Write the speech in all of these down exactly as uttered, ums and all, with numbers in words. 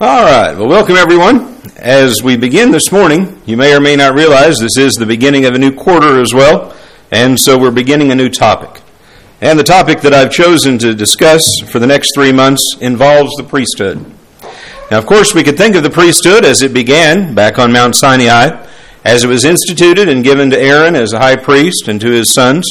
All right. Well, welcome everyone. As we begin this morning, you may or may not realize this is the beginning of a new quarter as well, and so we're beginning a new topic. And the topic that I've chosen to discuss for the next three months involves the priesthood. Now, of course, we could think of the priesthood as it began back on Mount Sinai, as it was instituted and given to Aaron as a high priest and to his sons.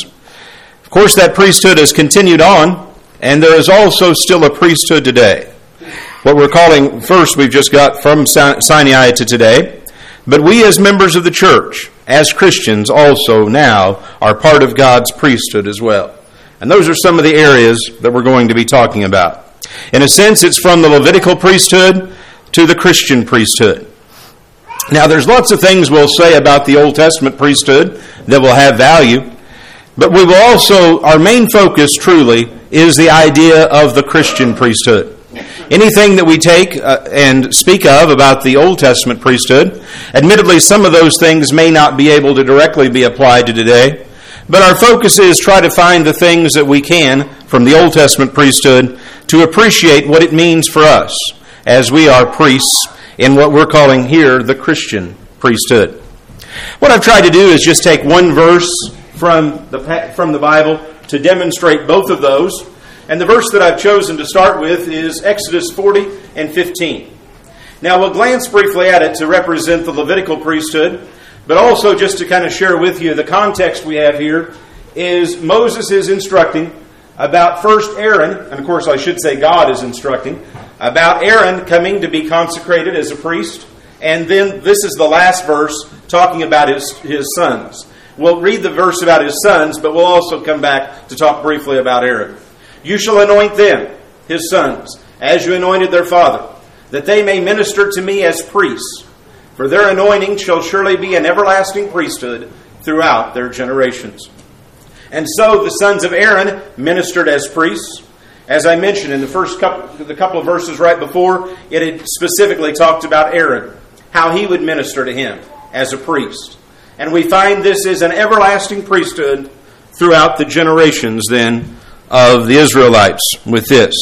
Of course, that priesthood has continued on, and there is also still a priesthood today. What we're calling, first we've just got from Sinai to today, but we as members of the church, as Christians also now, are part of God's priesthood as well. And those are some of the areas that we're going to be talking about. In a sense, it's from the Levitical priesthood to the Christian priesthood. Now, there's lots of things we'll say about the Old Testament priesthood that will have value, but we will also, our main focus truly is the idea of the Christian priesthood. Anything that we take uh, and speak of about the Old Testament priesthood, admittedly some of those things may not be able to directly be applied to today, but our focus is try to find the things that we can from the Old Testament priesthood to appreciate what it means for us as we are priests in what we're calling here the Christian priesthood. What I've tried to do is just take one verse from the from the Bible to demonstrate both of those. And the verse that I've chosen to start with is Exodus forty and fifteen. Now we'll glance briefly at it to represent the Levitical priesthood, but also just to kind of share with you the context we have here is Moses is instructing about first Aaron, and of course I should say God is instructing, about Aaron coming to be consecrated as a priest, and then this is the last verse talking about his, his sons. We'll read the verse about his sons, but we'll also come back to talk briefly about Aaron. You shall anoint them, his sons, as you anointed their father, that they may minister to me as priests. For their anointing shall surely be an everlasting priesthood throughout their generations. And so the sons of Aaron ministered as priests. As I mentioned in the first couple, the couple of verses right before, it had specifically talked about Aaron, how he would minister to him as a priest. And we find this is an everlasting priesthood throughout the generations then of the Israelites with this.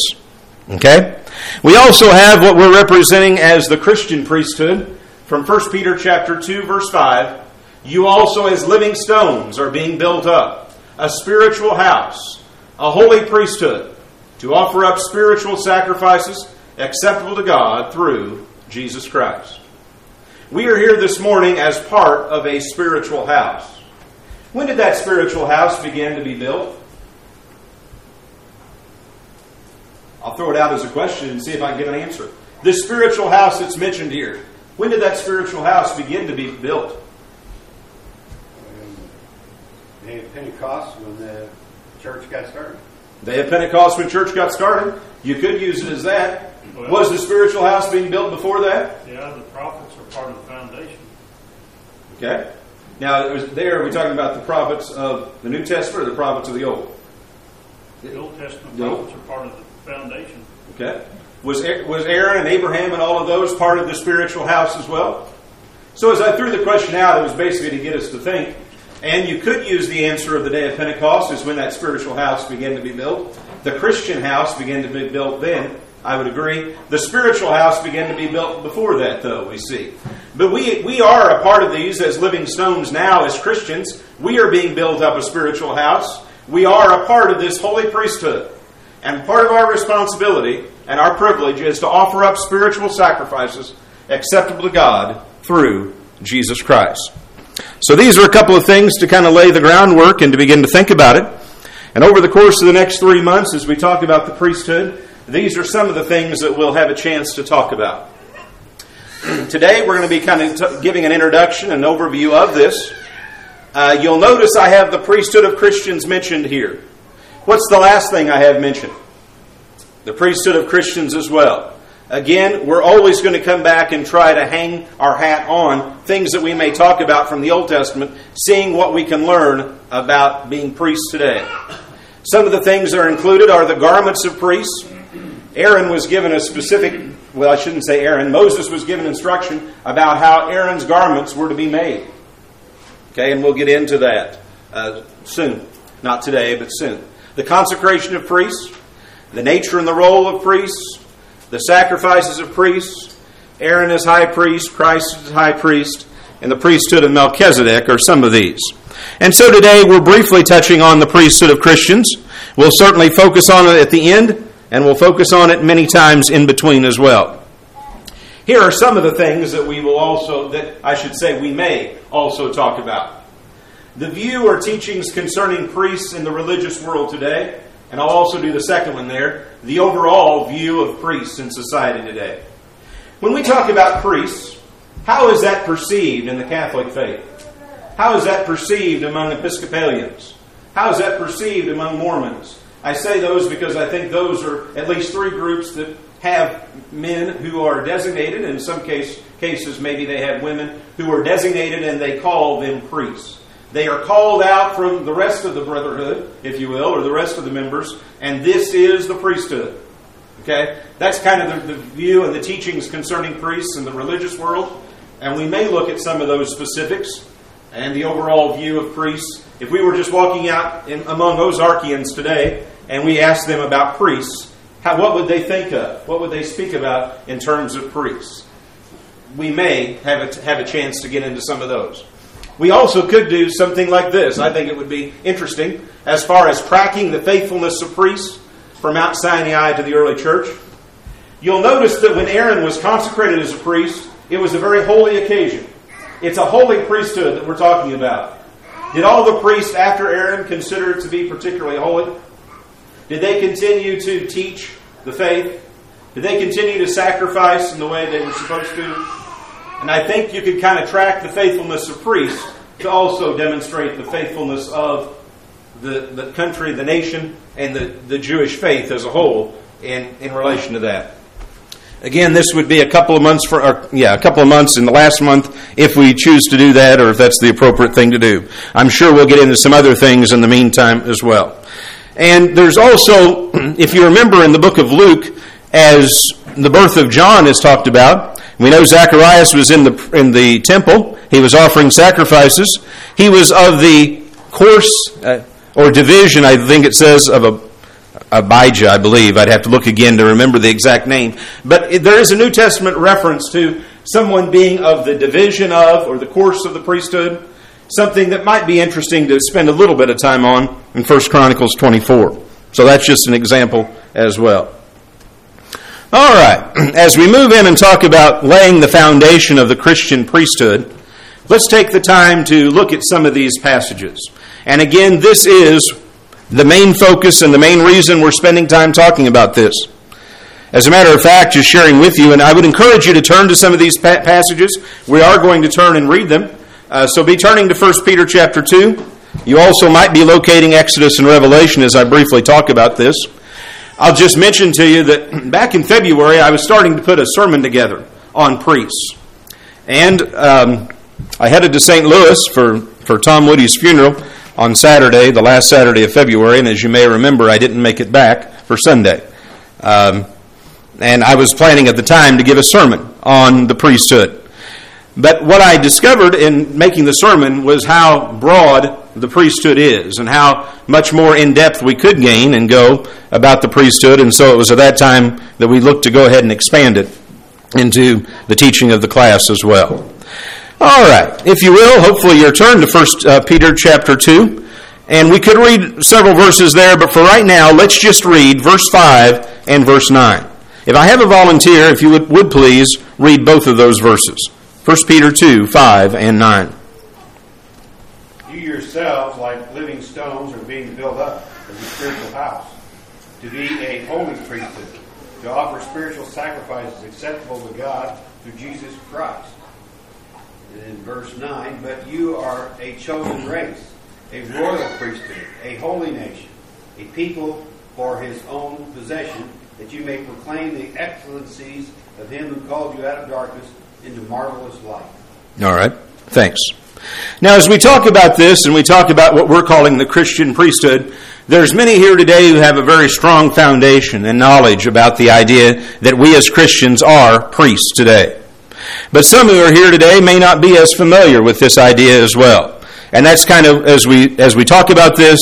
Okay? We also have what we're representing as the Christian priesthood from First Peter chapter two, verse five. You also as living stones are being built up, a spiritual house, a holy priesthood, to offer up spiritual sacrifices acceptable to God through Jesus Christ. We are here this morning as part of a spiritual house. When did that spiritual house begin to be built? I'll throw it out as a question and see if I can get an answer. This spiritual house that's mentioned here, when did that spiritual house begin to be built? Day of Pentecost, when the church got started. Day of Pentecost, when church got started. You could use it as that. Well, was the spiritual house being built before that? Yeah, the prophets are part of the foundation. Okay. Now, there, are we talking about the prophets of the New Testament or the prophets of the Old? The Old Testament the prophets Old? are part of the foundation. Okay. Was was Aaron and Abraham and all of those part of the spiritual house as well? So as I threw the question out, it was basically to get us to think. And you could use the answer of the day of Pentecost as when that spiritual house began to be built. The Christian house began to be built then, I would agree. The spiritual house began to be built before that, though, we see. But we we are a part of these as living stones now as Christians. We are being built up a spiritual house. We are a part of this holy priesthood. And part of our responsibility and our privilege is to offer up spiritual sacrifices acceptable to God through Jesus Christ. So these are a couple of things to kind of lay the groundwork and to begin to think about it. And over the course of the next three months, as we talk about the priesthood, these are some of the things that we'll have a chance to talk about. Today, we're going to be kind of t- giving an introduction, an overview of this. Uh, you'll notice I have the priesthood of Christians mentioned here. What's the last thing I have mentioned? The priesthood of Christians as well. Again, we're always going to come back and try to hang our hat on things that we may talk about from the Old Testament, seeing what we can learn about being priests today. Some of the things that are included are the garments of priests. Aaron was given a specific, well, I shouldn't say Aaron, Moses was given instruction about how Aaron's garments were to be made. Okay, and we'll get into that uh, soon. Not today, but soon. The consecration of priests, the nature and the role of priests, the sacrifices of priests, Aaron is high priest, Christ is high priest, and the priesthood of Melchizedek are some of these. And so today we're briefly touching on the priesthood of Christians. We'll certainly focus on it at the end, and we'll focus on it many times in between as well. Here are some of the things that we will also, that I should say we may also talk about. The view or teachings concerning priests in the religious world today, and I'll also do the second one there, the overall view of priests in society today. When we talk about priests, how is that perceived in the Catholic faith? How is that perceived among Episcopalians? How is that perceived among Mormons? I say those because I think those are at least three groups that have men who are designated. In some case, cases, maybe they have women who are designated and they call them priests. They are called out from the rest of the brotherhood, if you will, or the rest of the members, and this is the priesthood. Okay? That's kind of the, the view and the teachings concerning priests in the religious world, and we may look at some of those specifics and the overall view of priests. If we were just walking out in, among Ozarkians today and we asked them about priests, how, what would they think of? What would they speak about in terms of priests? We may have a, have a chance to get into some of those. We also could do something like this. I think it would be interesting as far as tracking the faithfulness of priests from Mount Sinai to the early church. You'll notice that when Aaron was consecrated as a priest, it was a very holy occasion. It's a holy priesthood that we're talking about. Did all the priests after Aaron consider it to be particularly holy? Did they continue to teach the faith? Did they continue to sacrifice in the way they were supposed to? And I think you could kind of track the faithfulness of priests to also demonstrate the faithfulness of the, the country, the nation, and the, the Jewish faith as a whole in, in relation to that. Again, this would be a couple of months for, or, yeah, a couple of months in the last month if we choose to do that, or if that's the appropriate thing to do. I'm sure we'll get into some other things in the meantime as well. And there's also, if you remember in the book of Luke, as the birth of John is talked about, we know Zacharias was in the in the temple. He was offering sacrifices. He was of the course uh, or division, I think it says, of a Abijah, I believe. I'd have to look again to remember the exact name. But there is a New Testament reference to someone being of the division of, or the course of the priesthood, something that might be interesting to spend a little bit of time on in First Chronicles twenty-four. So that's just an example as well. All right, as we move in and talk about laying the foundation of the Christian priesthood, let's take the time to look at some of these passages. And again, this is the main focus and the main reason we're spending time talking about this. As a matter of fact, just sharing with you, and I would encourage you to turn to some of these pa- passages. We are going to turn and read them. Uh, so be turning to First Peter chapter two. You also might be locating Exodus and Revelation as I briefly talk about this. I'll just mention to you that back in February, I was starting to put a sermon together on priests. And um, I headed to Saint Louis for, for Tom Woody's funeral on Saturday, the last Saturday of February. And as you may remember, I didn't make it back for Sunday. Um, and I was planning at the time to give a sermon on the priesthood. But what I discovered in making the sermon was how broad the priesthood is and how much more in-depth we could gain and go about the priesthood. And so it was at that time that we looked to go ahead and expand it into the teaching of the class as well. All right. If you will, hopefully you're turned to First Peter chapter two. And we could read several verses there, but for right now, let's just read verse five and verse nine. If I have a volunteer, if you would, would please read both of those verses. First Peter two, five and nine. You yourselves, like living stones, are being built up as a spiritual house, to be a holy priesthood, to offer spiritual sacrifices acceptable to God through Jesus Christ. And in verse nine, but you are a chosen race, a royal priesthood, a holy nation, a people for his own possession, that you may proclaim the excellencies of him who called you out of darkness into marvelous light. All right. Thanks. Now, as we talk about this and we talk about what we're calling the Christian priesthood, there's many here today who have a very strong foundation and knowledge about the idea that we as Christians are priests today. But some who are here today may not be as familiar with this idea as well. And that's kind of, as we as we talk about this,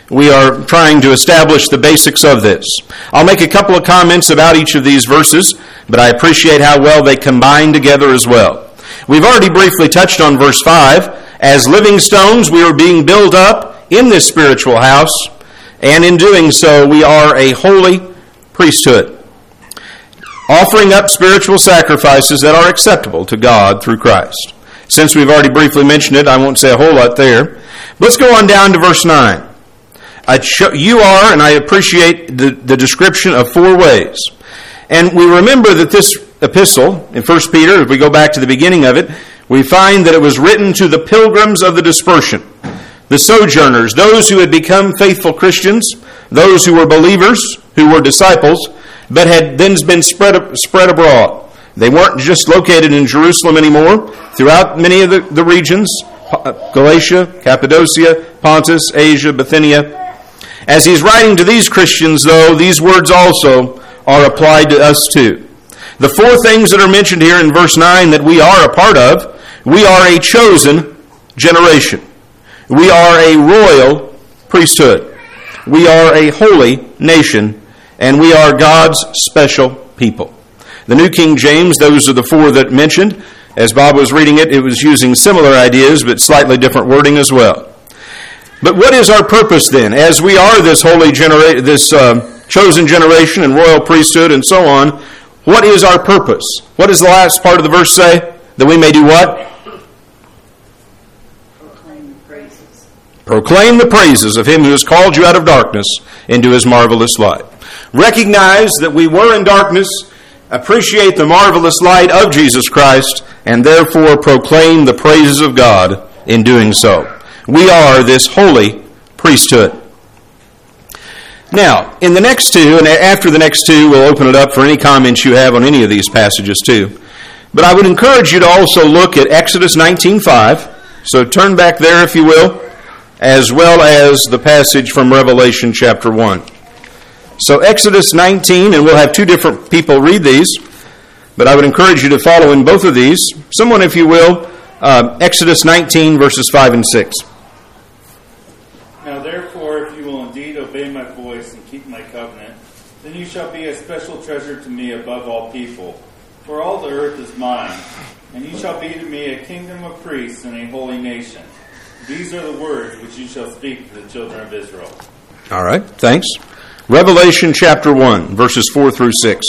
we are trying to establish the basics of this. I'll make a couple of comments about each of these verses, but I appreciate how well they combine together as well. We've already briefly touched on verse five. As living stones, we are being built up in this spiritual house, and in doing so, we are a holy priesthood, offering up spiritual sacrifices that are acceptable to God through Christ. Since we've already briefly mentioned it, I won't say a whole lot there. Let's go on down to verse nine. You are, and I appreciate the, the description of four ways. And we remember that this epistle in First Peter, if we go back to the beginning of it, we find that it was written to the pilgrims of the dispersion, the sojourners, those who had become faithful Christians, those who were believers, who were disciples, but had then been spread, spread abroad. They weren't just located in Jerusalem anymore. Throughout many of the, the regions, Galatia, Cappadocia, Pontus, Asia, Bithynia. As he's writing to these Christians, though, these words also are applied to us too. The four things that are mentioned here in verse nine that we are a part of: we are a chosen generation. We are a royal priesthood. We are a holy nation. And we are God's special people. The New King James, those are the four that mentioned. As Bob was reading it, it was using similar ideas, but slightly different wording as well. But what is our purpose then? As we are this holy genera- this uh, chosen generation and royal priesthood and so on, what is our purpose? What does the last part of the verse say? That we may do what? Proclaim the praises. Proclaim the praises of Him who has called you out of darkness into His marvelous light. Recognize that we were in darkness, appreciate the marvelous light of Jesus Christ, and therefore proclaim the praises of God in doing so. We are this holy priesthood. Now, in the next two, and after the next two, we'll open it up for any comments you have on any of these passages too. But I would encourage you to also look at Exodus nineteen five. So turn back there, if you will, as well as the passage from Revelation chapter one. So Exodus nineteen, and we'll have two different people read these, but I would encourage you to follow in both of these. Someone, if you will, uh, Exodus nineteen, verses five and six. Now therefore, if you will indeed obey my voice and keep my covenant, then you shall be a special treasure to me above all people. For all the earth is mine, and you shall be to me a kingdom of priests and a holy nation. These are the words which you shall speak to the children of Israel. All right, thanks. Revelation chapter one, verses four through six.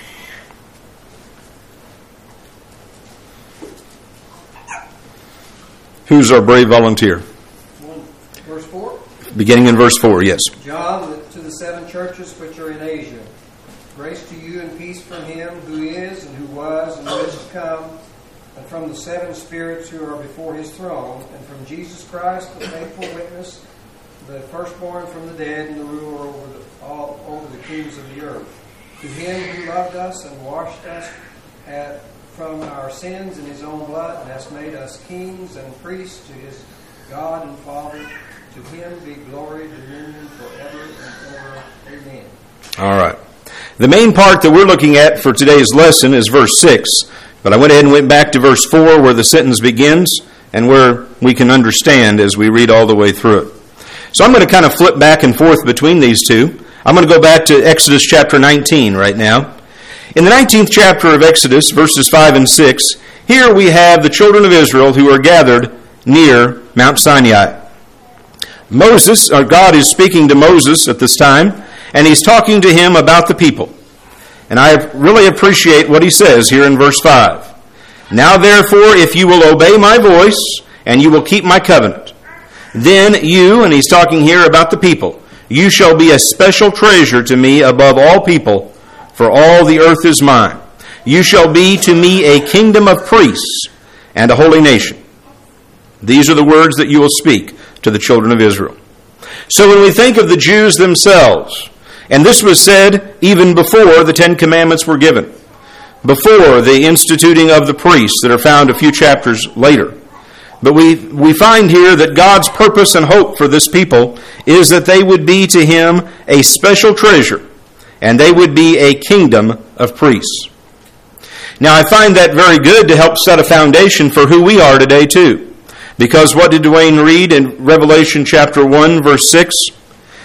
Who's our brave volunteer? Verse four? Beginning in verse four, yes. John, to the seven churches which are in Asia. Grace to you and peace from Him who is and who was and who is to come, and from the seven spirits who are before His throne, and from Jesus Christ, the faithful witness, the firstborn from the dead, and the ruler over the, all over the kings of the earth. To Him who loved us and washed us at, from our sins in His own blood, and has made us kings and priests to His God and Father. To Him be glory, dominion forever and ever. Amen. All right. The main part that we're looking at for today's lesson is verse six, but I went ahead and went back to verse four where the sentence begins and where we can understand as we read all the way through it. So I'm going to kind of flip back and forth between these two. I'm going to go back to Exodus chapter nineteen right now. In the nineteenth chapter of Exodus, verses five and six, here we have the children of Israel who are gathered near Mount Sinai. Moses, or God is speaking to Moses at this time, and He's talking to him about the people. And I really appreciate what he says here in verse five. Now therefore, if you will obey my voice, and you will keep my covenant, then you, and he's talking here about the people, you shall be a special treasure to me above all people, for all the earth is mine. You shall be to me a kingdom of priests and a holy nation. These are the words that you will speak to the children of Israel. So when we think of the Jews themselves, and this was said even before the Ten Commandments were given, before the instituting of the priests that are found a few chapters later. But we, we find here that God's purpose and hope for this people is that they would be to Him a special treasure, and they would be a kingdom of priests. Now I find that very good to help set a foundation for who we are today too. Because what did Dwayne read in Revelation chapter one, verse six?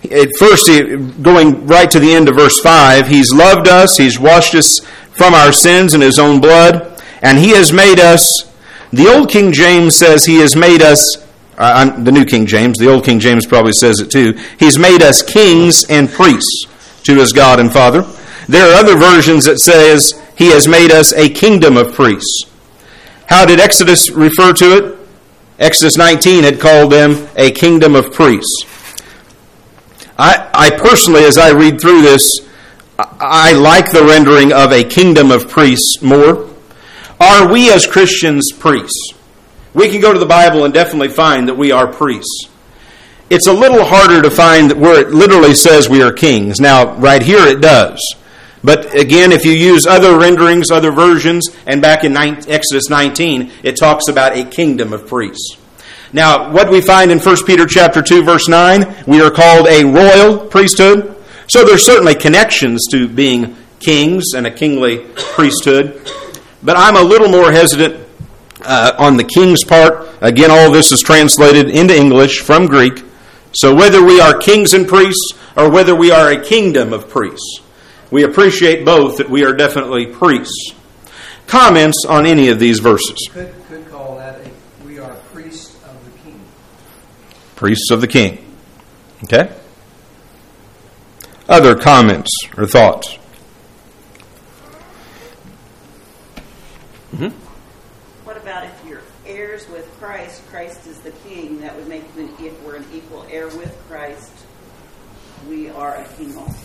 At first, going right to the end of verse five, He's loved us, He's washed us from our sins in His own blood, and He has made us, the Old King James says He has made us, uh, the New King James, the Old King James probably says it too, He's made us kings and priests to His God and Father. There are other versions that says He has made us a kingdom of priests. How did Exodus refer to it? Exodus nineteen had called them a kingdom of priests. I, I personally, as I read through this, I like the rendering of a kingdom of priests more. Are we as Christians priests? We can go to the Bible and definitely find that we are priests. It's a little harder to find where it literally says we are kings. Now, right here it does. But again, if you use other renderings, other versions, and back in Exodus nineteen, it talks about a kingdom of priests. Now, what we find in First Peter chapter two, verse nine, we are called a royal priesthood. So there's certainly connections to being kings and a kingly priesthood. But I'm a little more hesitant uh, on the king's part. Again, all this is translated into English from Greek. So whether we are kings and priests or whether we are a kingdom of priests, we appreciate both that we are definitely priests. Comments on any of these verses? Could, could call that a, we are priests of the King. Priests of the King. Okay? Other comments or thoughts? Mm-hmm. What about if you're heirs with Christ, Christ is the King, that would make you, if we're an equal heir with Christ, we are a king also.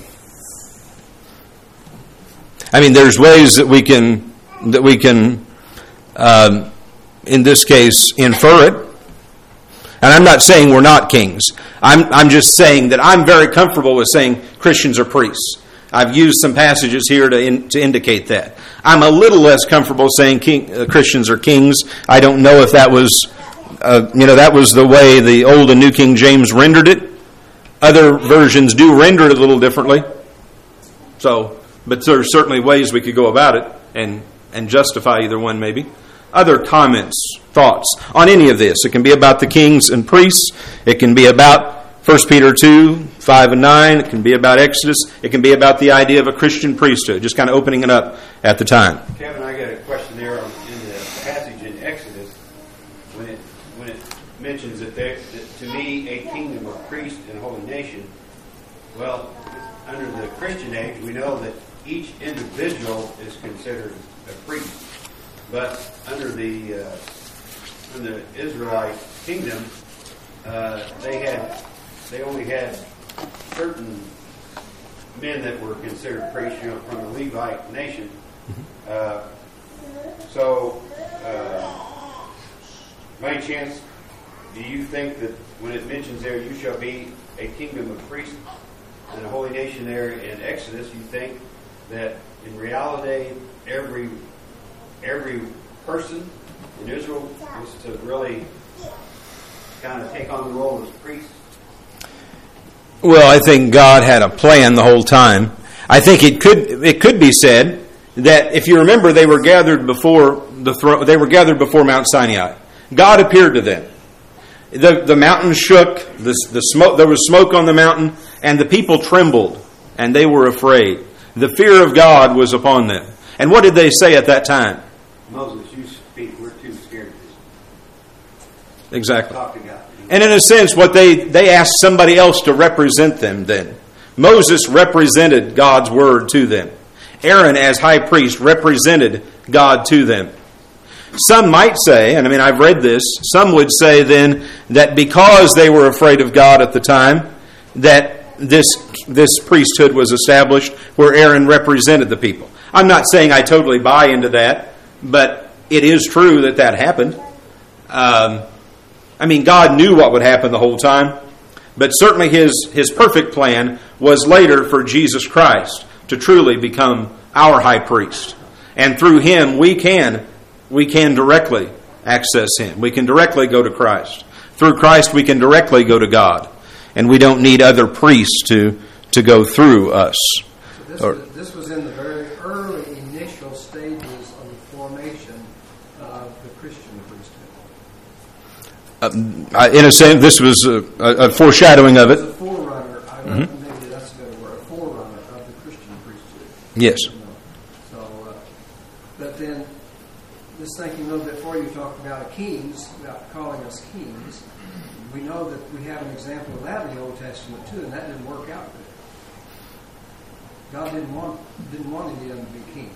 I mean, there's ways that we can, that we can, um, in this case, infer it. And I'm not saying we're not kings. I'm, I'm just saying that I'm very comfortable with saying Christians are priests. I've used some passages here to in, to indicate that. I'm a little less comfortable saying king, uh, Christians are kings. I don't know if that was, uh, you know, that was the way the Old and New King James rendered it. Other versions do render it a little differently. So... But there are certainly ways we could go about it and, and justify either one maybe. Other comments, thoughts on any of this? It can be about the kings and priests. It can be about First Peter two, five and nine. It can be about Exodus. It can be about the idea of a Christian priesthood, just kind of opening it up at the time. Kevin, I got a question there on, in the passage in Exodus when it when it mentions that, there, that to me a kingdom of priests and a holy nation. Well, under the Christian age, we know that each individual is considered a priest, but under the uh, in the Israelite kingdom, uh, they had they only had certain men that were considered priests, you know, from the Levite nation. Uh, so, uh, by any chance, do you think that when it mentions there, "You shall be a kingdom of priests and a holy nation" there in Exodus, you think that in reality every every person in Israel was to really kind of take on the role as priests? Well, I think God had a plan the whole time. I think it could it could be said that if you remember, they were gathered before the throne. They were gathered before Mount Sinai. God appeared to them. the The mountain shook. The the smoke. There was smoke on the mountain, and the people trembled, and they were afraid. The fear of God was upon them. And what did they say at that time? Moses, you speak. We're too scared to Exactly. talk to God. And in a sense, what they, they asked somebody else to represent them then. Moses represented God's word to them. Aaron, as high priest, represented God to them. Some might say, and I mean, I've read this, some would say then that because they were afraid of God at the time, that this this priesthood was established where Aaron represented the people. I'm not saying I totally buy into that, but it is true that that happened. Um, I mean, God knew what would happen the whole time, but certainly his, his perfect plan was later for Jesus Christ to truly become our high priest. And through him, we can, we can directly access him. We can directly go to Christ. Through Christ, we can directly go to God. And we don't need other priests to, to go through us. So this, Or, was, this was in the very early initial stages of the formation of the Christian priesthood. uh, in a sense, this was a, a foreshadowing of It was it. a forerunner, I would Yes. So, uh, but then, just thinking a little bit before, you talked about kings, about calling us kings. We know that we have an example of that in the Old Testament too, and that didn't work out good. God didn't want didn't want any of them to be kings.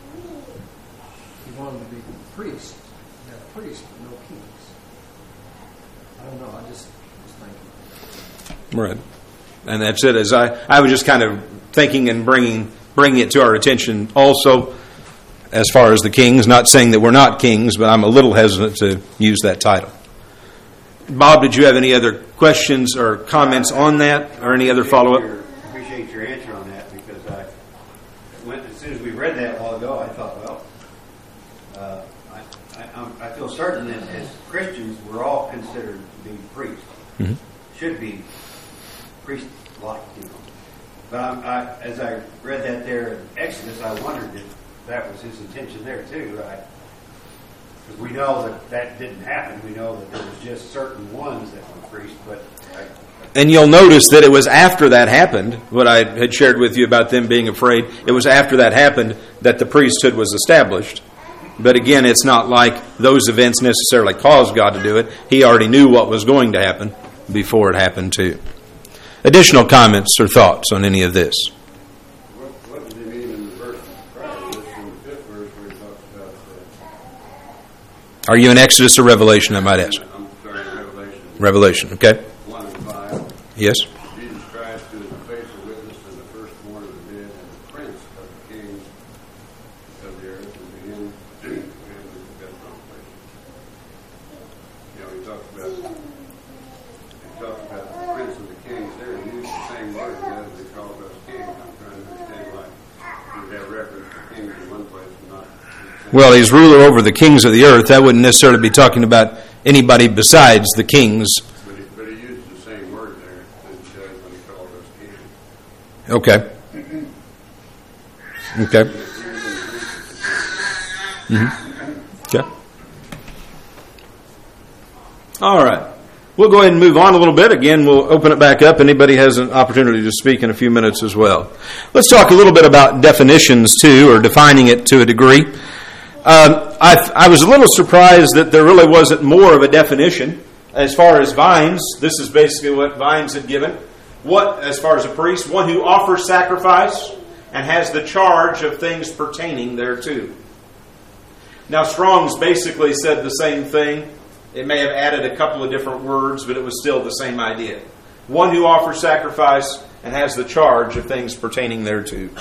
He wanted them to be priests. He had priests, but no kings. I don't know. I just was thinking. Right. And that's it. As I, I was just kind of thinking and bringing bringing it to our attention also as far as the kings, not saying that we're not kings, but I'm a little hesitant to use that title. Bob, did you have any other questions or comments on that, or any other follow-up? I appreciate your answer on that, because I went, as soon as we read that a while ago, I thought, well, uh, I, I, I'm, I feel certain that as Christians, we're all considered to be priests. Mm-hmm. Should be priest-like, you know. But I'm, I, as I read that there in Exodus, I wondered if that was his intention there too, right? Because we know that that didn't happen. We know that there was just certain ones that were priests, but... I, And you'll notice that it was after that happened, what I had shared with you about them being afraid, it was after that happened that the priesthood was established. But again, it's not like those events necessarily caused God to do it. He already knew what was going to happen before it happened too. Additional comments or thoughts on any of this? What, what does he mean in the verse prior to this, in the fifth verse, where he talks about... Uh, Are you in Exodus or Revelation, I might ask? I'm sorry, Revelation. Revelation, okay. one and five. Yes. Jesus Christ, who is the faithful witness and the firstborn of the dead and the prince of the kings of the earth, and to him and the best consolation. You know, he talks about he talks about the prince of the kings there. He used the same word as he calls us kings. I'm trying to understand why we have reference to kings in one place and not. Well, he's ruler over the kings of the earth. That wouldn't necessarily be talking about anybody besides the kings. But he, but he uses the same word there that he does when he calls us kings. Okay. Okay. Mm-hmm. Okay. All right. We'll go ahead and move on a little bit. Again, we'll open it back up. Anybody has an opportunity to speak in a few minutes as well. Let's talk a little bit about definitions, too, or defining it to a degree. Um, I, I was a little surprised that there really wasn't more of a definition as far as Vines. This is basically what Vines had given. What, as far as a priest? One who offers sacrifice and has the charge of things pertaining thereto. Now, Strong's basically said the same thing. It may have added a couple of different words, but it was still the same idea. One who offers sacrifice and has the charge of things pertaining thereto.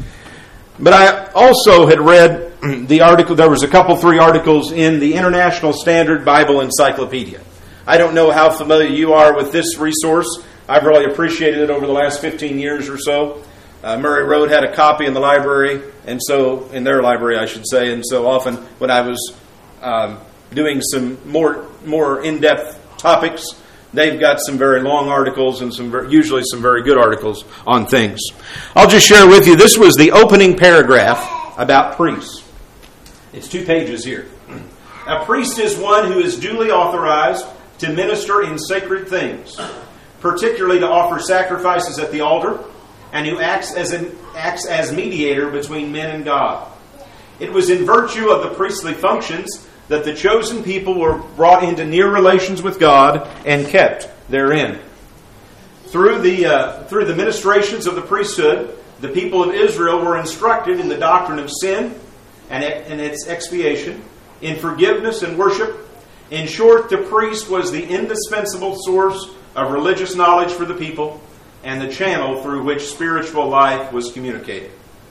But I also had read the article, there was a couple, three articles in the International Standard Bible Encyclopedia. I don't know how familiar you are with this resource. I've really appreciated it over the last fifteen years or so. Uh, Murray Road had a copy in the library, and so, in their library I should say, and so often when I was um, doing some more more in-depth topics, they've got some very long articles and some very, usually some very good articles on things. I'll just share with you, this was the opening paragraph about priests. It's two pages here. A priest is one who is duly authorized to minister in sacred things, particularly to offer sacrifices at the altar, and who acts as an, acts as mediator between men and God. It was in virtue of the priestly functions that the chosen people were brought into near relations with God and kept therein. Through the uh, through the ministrations of the priesthood, the people of Israel were instructed in the doctrine of sin and, and its expiation, in forgiveness and worship. In short, the priest was the indispensable source of religious knowledge for the people and the channel through which spiritual life was communicated.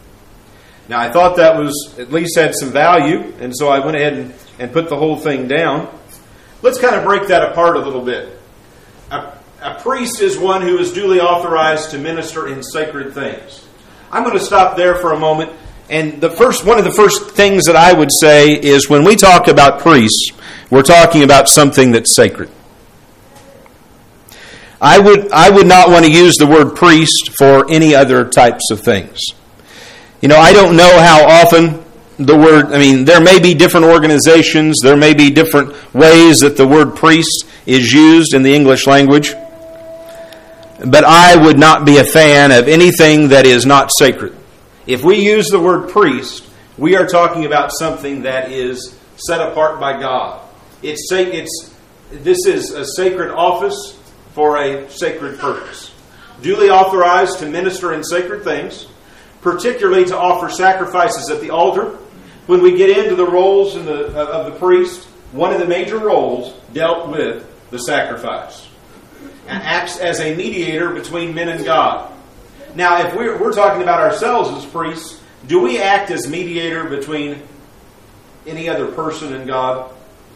Now, I thought that was at least had some value, and so I went ahead and, and put the whole thing down. Let's kind of break that apart a little bit. A, a priest is one who is duly authorized to minister in sacred things. I'm going to stop there for a moment. And the first, one of the first things that I would say is when we talk about priests, we're talking about something that's sacred. I would I would not want to use the word priest for any other types of things. You know, I don't know how often the word, I mean, there may be different organizations, there may be different ways that the word priest is used in the English language, but I would not be a fan of anything that is not sacred. If we use the word priest, we are talking about something that is set apart by God. It's, it's This is a sacred office for a sacred purpose. Duly authorized to minister in sacred things, particularly to offer sacrifices at the altar. When we get into the roles in the, of the priest, one of the major roles dealt with the sacrifice and acts as a mediator between men and God. Now, if we're, we're talking about ourselves as priests, do we act as mediator between any other person and God?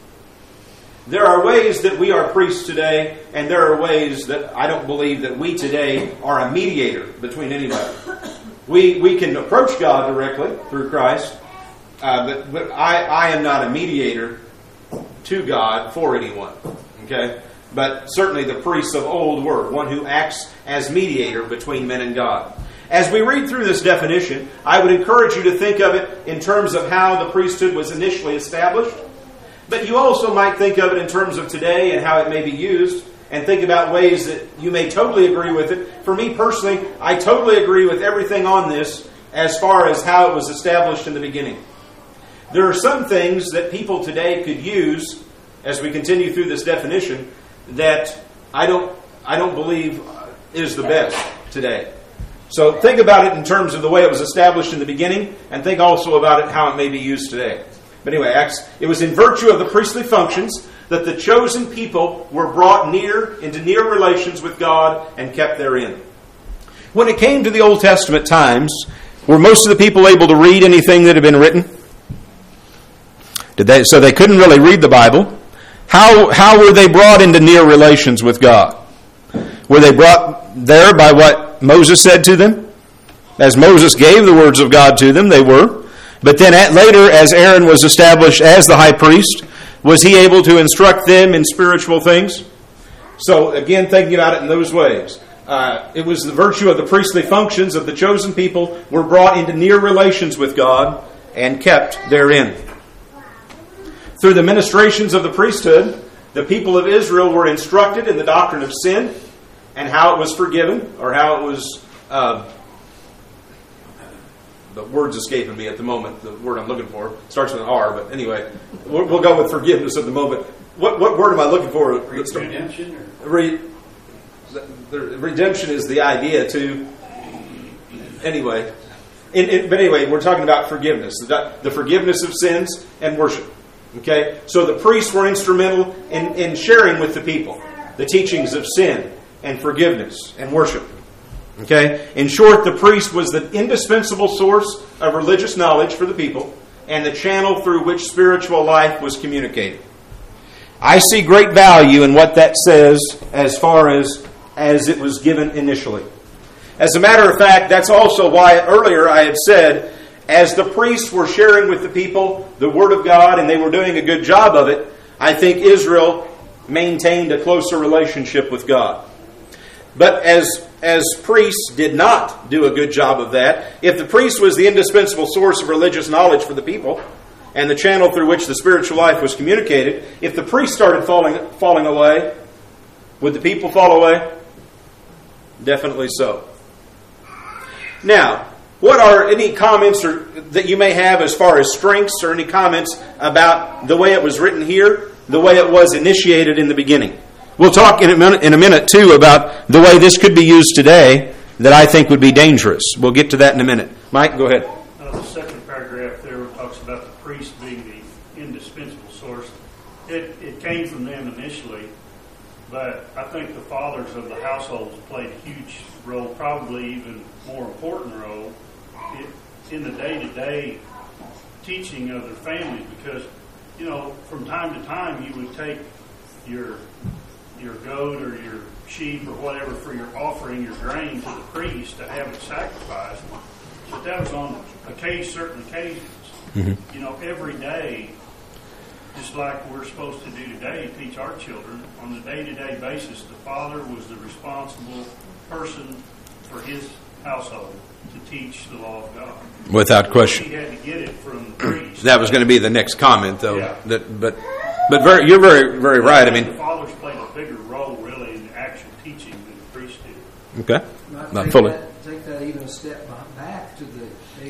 There are ways that we are priests today, and there are ways that I don't believe that we today are a mediator between anybody. We we can approach God directly through Christ, uh, but, but I, I am not a mediator to God for anyone. Okay? But certainly the priests of old were, one who acts as mediator between men and God. As we read through this definition, I would encourage you to think of it in terms of how the priesthood was initially established. But you also might think of it in terms of today and how it may be used, and think about ways that you may totally agree with it. For me personally, I totally agree with everything on this as far as how it was established in the beginning. There are some things that people today could use as we continue through this definition that I don't I don't believe is the best today. So think about it in terms of the way it was established in the beginning, and think also about it how it may be used today. But anyway, Acts, it was in virtue of the priestly functions that the chosen people were brought near into near relations with God and kept therein. When it came to the Old Testament times, were most of the people able to read anything that had been written? Did they? So they couldn't really read the Bible. How how were they brought into near relations with God? Were they brought there by what Moses said to them? As Moses gave the words of God to them, they were. But then at, later, as Aaron was established as the high priest, was he able to instruct them in spiritual things? So again, thinking about it in those ways. Uh, it was the virtue of the priestly functions of the chosen people were brought into near relations with God and kept therein. Through the ministrations of the priesthood, the people of Israel were instructed in the doctrine of sin and how it was forgiven, or how it was... Uh, The word's escaping me at the moment. The word I'm looking for starts with an R, but anyway, we'll, we'll go with forgiveness at the moment. What what word am I looking for? Redemption? Or? Re, the, the redemption is the idea to... Anyway, in, in, but anyway, we're talking about forgiveness. The, the forgiveness of sins and worship. Okay? So the priests were instrumental in, in sharing with the people the teachings of sin and forgiveness and worship. Okay? In short, the priest was the indispensable source of religious knowledge for the people and the channel through which spiritual life was communicated. I see great value in what that says as far as, as it was given initially. As a matter of fact, that's also why earlier I had said, as the priests were sharing with the people the Word of God and they were doing a good job of it, I think Israel maintained a closer relationship with God. But as as priests did not do a good job of that, if the priest was the indispensable source of religious knowledge for the people and the channel through which the spiritual life was communicated, if the priest started falling falling away, would the people fall away? Definitely so. Now, what are any comments or, that you may have as far as strengths, or any comments about the way it was written here, the way it was initiated in the beginning? We'll talk in a minute, in a minute, too, about the way this could be used today that I think would be dangerous. We'll get to that in a minute. Mike, go ahead. Uh, the second paragraph there talks about the priest being the indispensable source. It, it came from them initially, but I think the fathers of the households played a huge role, probably even more important role, in the day-to-day teaching of their families, because, you know, from time to time you would take your... your goat or your sheep or whatever for your offering, your grain to the priest to have it sacrificed. But that was on occasion, certain occasions. Mm-hmm. You know, every day, just like we're supposed to do today, teach our children, on a day-to-day basis, the father was the responsible person for his household to teach the law of God. Without question. He had to get it from the priest. That was going to be the next comment, though. Yeah. That, but but very, you're very, very right. I mean, the fathers played a bigger role, really, in the actual teaching than the priest did. Okay. Might Not take fully. That, take that even a step back to the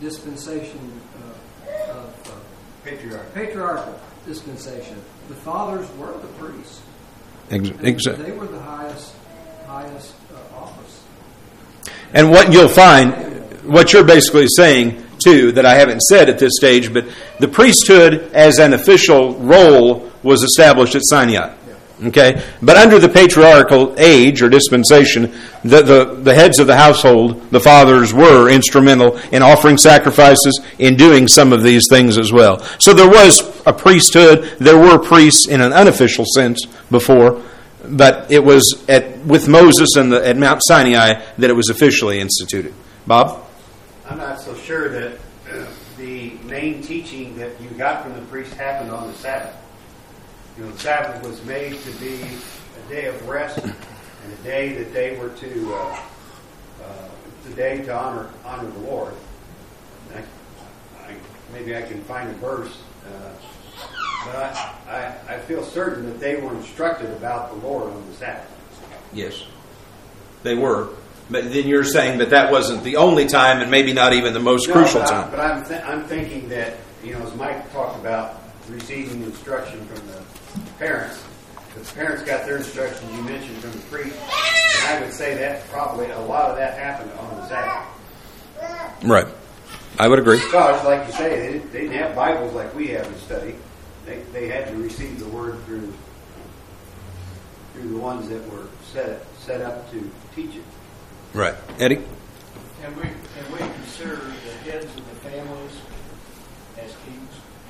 dispensation uh, of uh, Patriarch. patriarchal dispensation, the fathers were the priests. Exactly. They were the highest, highest uh, office. And what you'll find, what you're basically saying, too, that I haven't said at this stage, but the priesthood as an official role was established at Sinai. Okay? But under the patriarchal age or dispensation, the, the, the heads of the household, the fathers, were instrumental in offering sacrifices, in doing some of these things as well. So there was a priesthood, there were priests in an unofficial sense before, but it was at with Moses and the, at Mount Sinai that it was officially instituted. Bob? I'm not so sure that uh, the main teaching that you got from the priest happened on the Sabbath. You know, the Sabbath was made to be a day of rest and a day that they were to, uh, uh, the day to honor honor the Lord. And I, I, maybe I can find a verse, uh, but I, I, I feel certain that they were instructed about the Lord on the Sabbath. Yes, they were. But then you're saying that that wasn't the only time and maybe not even the most No, crucial but time. I'm, but I'm, th- I'm thinking that, you know, as Mike talked about receiving instruction from the parents, the parents got their instruction you mentioned from the priest, and I would say that probably a lot of that happened on the Sabbath. Right. I would agree. Because, like you say, they didn't, they didn't have Bibles like we have to study. They, they had to receive the Word through through the ones that were set set up to teach it. Right. Eddie? Can we, can we consider the heads of the families as kings?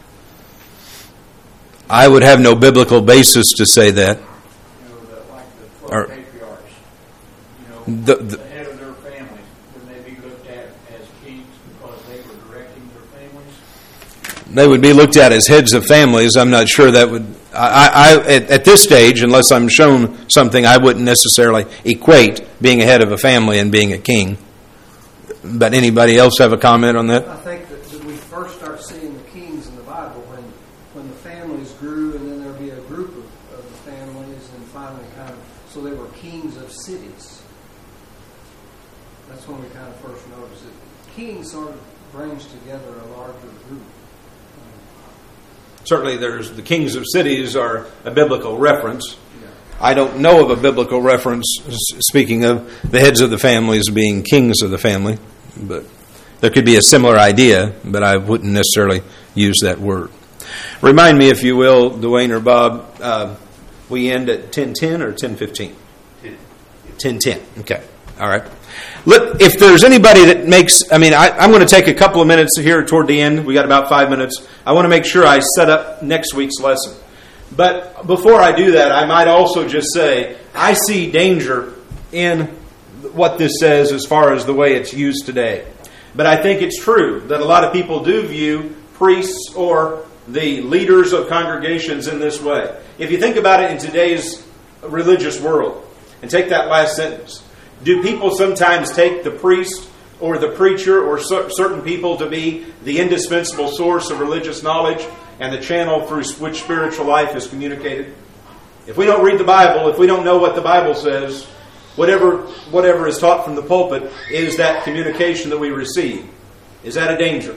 I would have no biblical basis to say that. You know, the, like the twelve Or- patriarchs. You know, The- the, the- head of their families. Would they be looked at as kings because they were directing their families? They would be looked at as heads of families. I'm not sure that would... I, I, at, at this stage, unless I'm shown something, I wouldn't necessarily equate being a head of a family and being a king. But anybody else have a comment on that? I think that, that we first start seeing the kings in the Bible when when the families grew, and then there'd be a group of, of the families, and finally kind of, so they were kings of cities. That's when we kind of first noticed it. King sort of brings together a larger group. Certainly there's the kings of cities are a biblical reference. I don't know of a biblical reference, speaking of the heads of the families being kings of the family, but there could be a similar idea, but I wouldn't necessarily use that word. Remind me, if you will, Dwayne or Bob, uh, we end at ten ten or ten fifteen? ten ten, okay. All right. Look, if there's anybody that makes, I mean, I, I'm going to take a couple of minutes here toward the end. We got about five minutes. I want to make sure I set up next week's lesson. But before I do that, I might also just say, I see danger in what this says as far as the way it's used today. But I think it's true that a lot of people do view priests or the leaders of congregations in this way. If you think about it in today's religious world, and take that last sentence, do people sometimes take the priest or the preacher or cer- certain people to be the indispensable source of religious knowledge and the channel through which spiritual life is communicated? If we don't read the Bible, if we don't know what the Bible says, whatever whatever is taught from the pulpit is that communication that we receive. Is that a danger?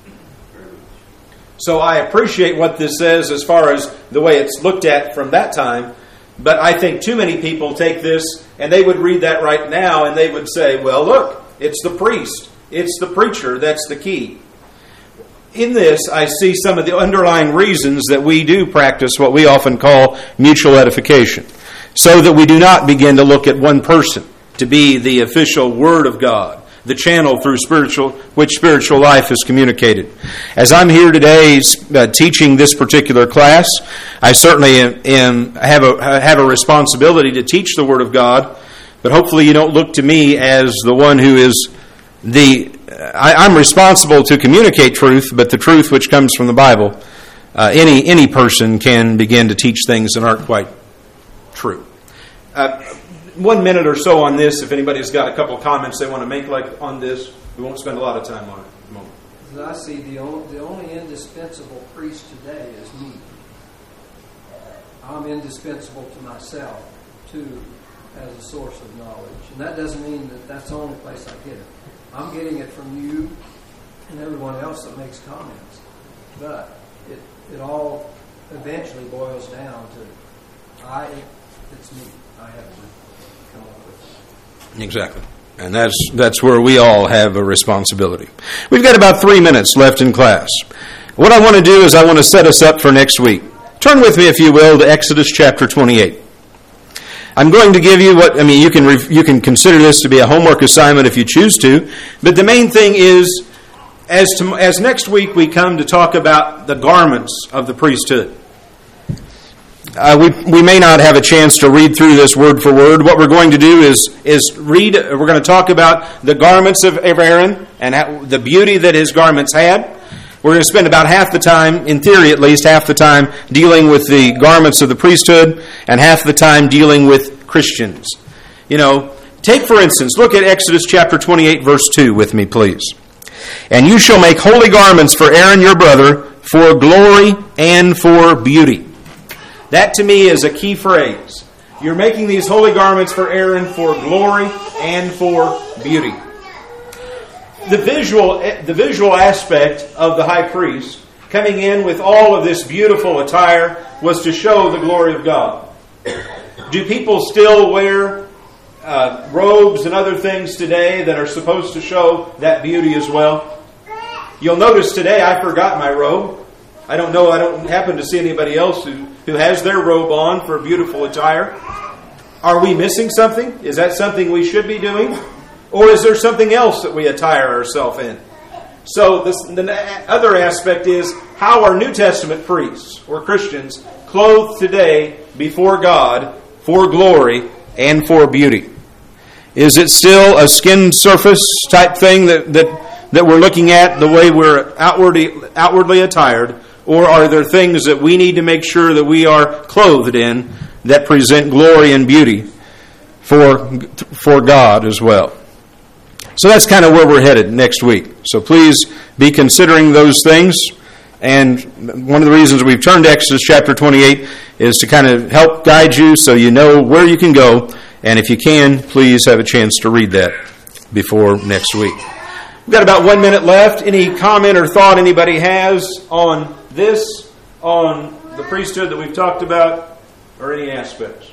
So I appreciate what this says as far as the way it's looked at from that time, but I think too many people take this and they would read that right now and they would say, well, look, it's the priest, it's the preacher, that's the key. In this, I see some of the underlying reasons that we do practice what we often call mutual edification, so that we do not begin to look at one person to be the official Word of God, the channel through spiritual which spiritual life is communicated. As I'm here today uh, teaching this particular class, I certainly am, am, have a have a responsibility to teach the Word of God, but hopefully you don't look to me as the one who is the... I, I'm responsible to communicate truth, but the truth which comes from the Bible, uh, any any person can begin to teach things that aren't quite true. Uh, one minute or so on this, if anybody's got a couple of comments they want to make like on this. We won't spend a lot of time on it at the moment. As I see, the only, the only indispensable priest today is me. I'm indispensable to myself, too, as a source of knowledge. And that doesn't mean that that's the only place I get it. I'm getting it from you and everyone else that makes comments. But it, it all eventually boils down to, I, it's me. I have to come up with it. Exactly. And that's that's where we all have a responsibility. We've got about three minutes left in class. What I want to do is I want to set us up for next week. Turn with me, if you will, to Exodus chapter twenty-eight. I'm going to give you what, I mean, you can you can consider this to be a homework assignment if you choose to, but the main thing is, as to, as next week we come to talk about the garments of the priesthood. Uh, we we may not have a chance to read through this word for word. What we're going to do is is read. We're going to talk about the garments of Aaron and how, the beauty that his garments had. We're going to spend about half the time, in theory at least, half the time dealing with the garments of the priesthood and half the time dealing with Christians. You know, take for instance, look at Exodus chapter twenty-eight, verse two with me, please. And you shall make holy garments for Aaron your brother for glory and for beauty. That to me is a key phrase. You're making these holy garments for Aaron for glory and for beauty. The visual, the visual aspect of the high priest coming in with all of this beautiful attire was to show the glory of God. Do people still wear uh, robes and other things today that are supposed to show that beauty as well? You'll notice today I forgot my robe. I don't know, I don't happen to see anybody else who, who has their robe on for beautiful attire. Are we missing something? Is that something we should be doing? Or is there something else that we attire ourselves in? So this, the other aspect is, how are New Testament priests or Christians clothed today before God for glory and for beauty? Is it still a skin surface type thing that, that, that we're looking at the way we're outwardly, outwardly attired? Or are there things that we need to make sure that we are clothed in that present glory and beauty for, for God as well? So that's kind of where we're headed next week. So please be considering those things. And one of the reasons we've turned to Exodus chapter twenty-eight is to kind of help guide you so you know where you can go. And if you can, please have a chance to read that before next week. We've got about one minute left. Any comment or thought anybody has on this, on the priesthood that we've talked about, or any aspects?